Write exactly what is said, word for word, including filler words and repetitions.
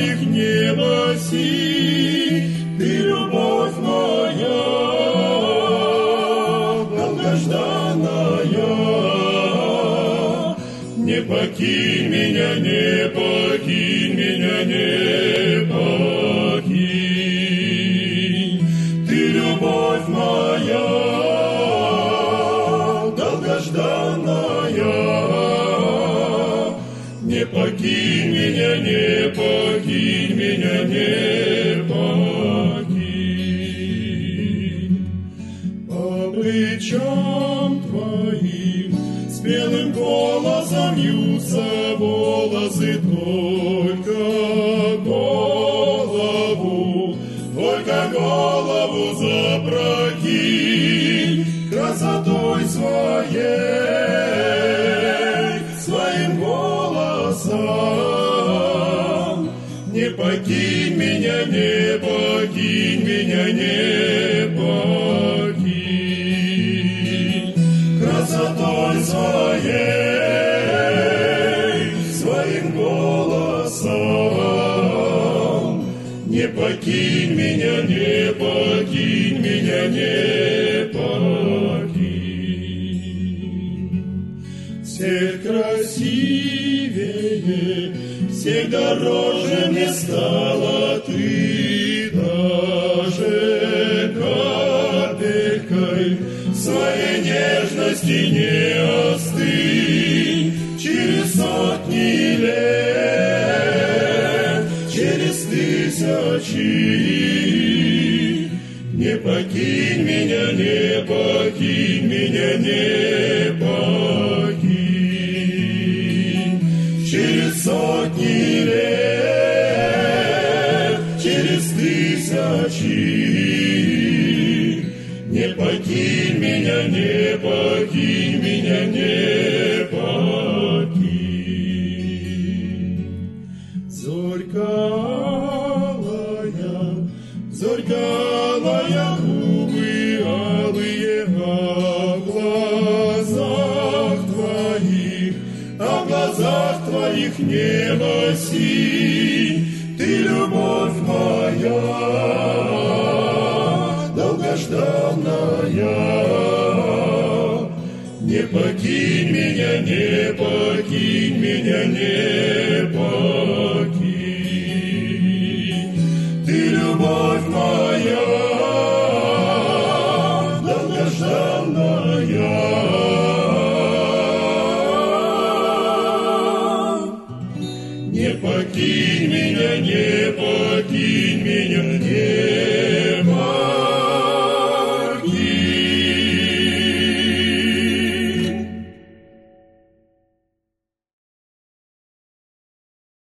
твоих небоси, ты любовь моя, долгожданная. Не покинь меня, не покинь меня, не покинь. Ты любовь моя, долгожданная. Не покинь меня, не покинь меня, не покинь. По плечам твоим с белым голосом вьются волосы, только голову, только голову запрокинь красотой своей, своим голосом. Не покинь меня, не покинь меня, не покинь красотой своей, своим голосом. Не покинь меня, не покинь меня, не покинь. Всех красивее, всех дороже мне стала ты, даже капелькой своей нежности не остынь. Через сотни лет, через тысячи, не покинь меня, не покинь меня, не покинь. Через сотни лет, через тысячи, не покинь меня, не покинь меня, не покинь. Зорька алая, зорька алая, губы алые, а в глазах твоих, а в глазах твоих небо синь. Ты любовь моя, долгожданная. Не покинь меня, не покинь меня, не покинь.